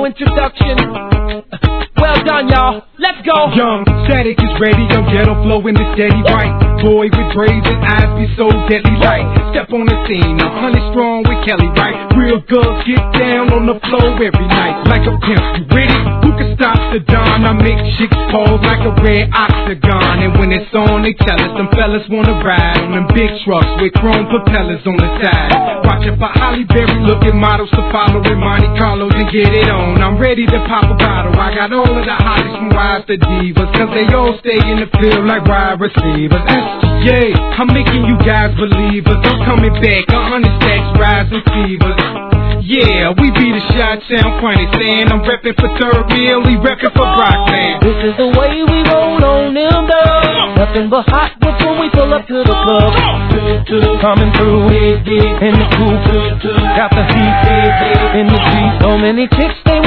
no introduction. Well done, y'all. Let's go. Young Static is ready, young ghetto flow in the steady right. Boy with brazen eyes be so deadly light. Step on the scene, I'm 100 strong with Kelly, right? Real girls get down on the floor every night. Like a pimp, you with it? Who can stop the dawn? I make chicks pose like a red octagon. And when it's on, they tell us them fellas wanna ride on them big trucks with chrome propellers on the side. Watching for Holly Berry looking models to follow in Monte Carlos and get it on. I'm ready to pop a bottle. I got all of the hotties from wives to divas, cause they all stay in the field like wide receivers. SGA, I'm making you guys believers. I'm coming back, 100 stacks, rising fevers. Yeah, we be the Chi-Town funny saying I'm reppin' for Third Mill, we reppin' for Rockland. This is the way we roll on them dubs. Nothing but hot whips when we pull up to the club. Coming through, in the coupe, got the heat in the Jeep. So many chicks, they